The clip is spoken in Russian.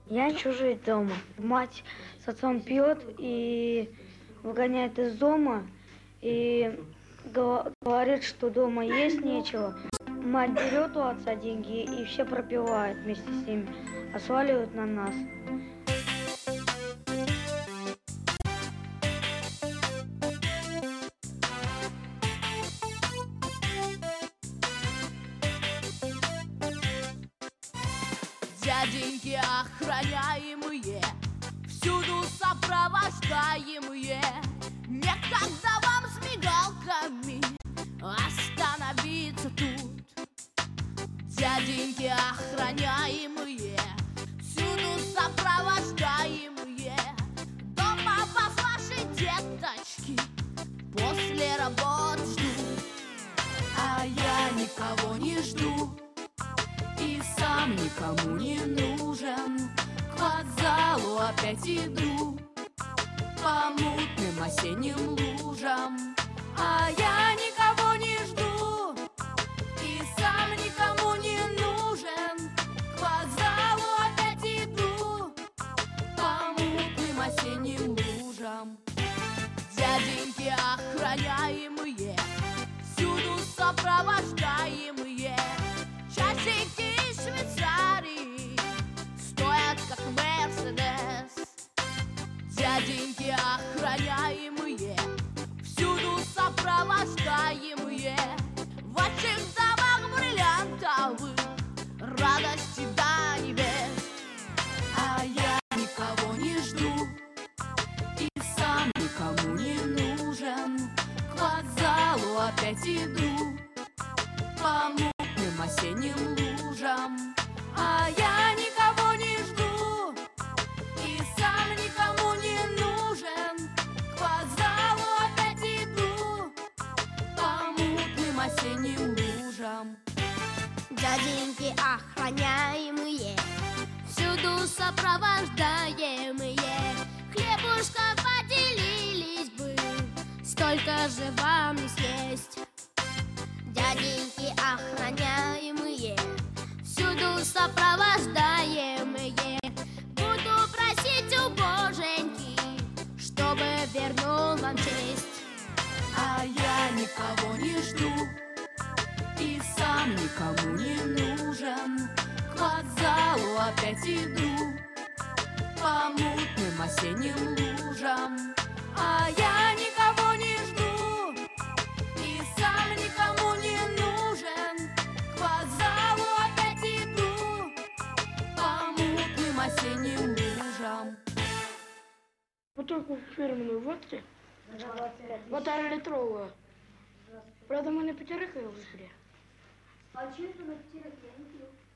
Я не хочу жить дома. Мать с отцом пьет и выгоняет из дома и говорит, что дома есть нечего. Мать берет у отца деньги и все пропивает вместе с ними, а сваливают на нас. Дяденьки охраняемые, всюду сопровождаемые, некогда вам с мигалками остановиться тут. Дяденьки охраняемые, всюду сопровождаемые, дома вас ваши деточки после работы ждут. А я никого не жду и сам никому не нужен. К вокзалу опять иду по мутным осенним лужам. А я никого не жду и сам никому не нужен. К вокзалу опять иду по мутным осенним лужам. Дяденьки охраняемые, всюду сопровождаемые, часики из Швейцарии стоят как Мерседес. Дяденьки охраняемые, всюду сопровождаемые, в ваших домах бриллиантовых радости до небес. А я никого не жду и сам никому не нужен. К вокзалу опять иду по мутным осенним лужам. А я никого не жду и сам никому не нужен. К вокзалу опять иду по мутным осенним лужам. Дяденьки охраняемые, всюду сопровождаемые, хлебушком поделились бы, столько же вам не съесть. Дяденьки охраняемые, всюду сопровождаемые, буду просить у Боженьки, чтобы вернул вам честь. А я никого не жду и сам никому не нужен. К вокзалу опять иду по мутным осенним лужам. А я никого не жду и сам никому не нужен. К вокзалу опять иду по мутным осенним лужам. Бутылку фирменную водки, 1,5-литровую. Правда, мы на 5 ее выпили. А что это на 5? Я не пью.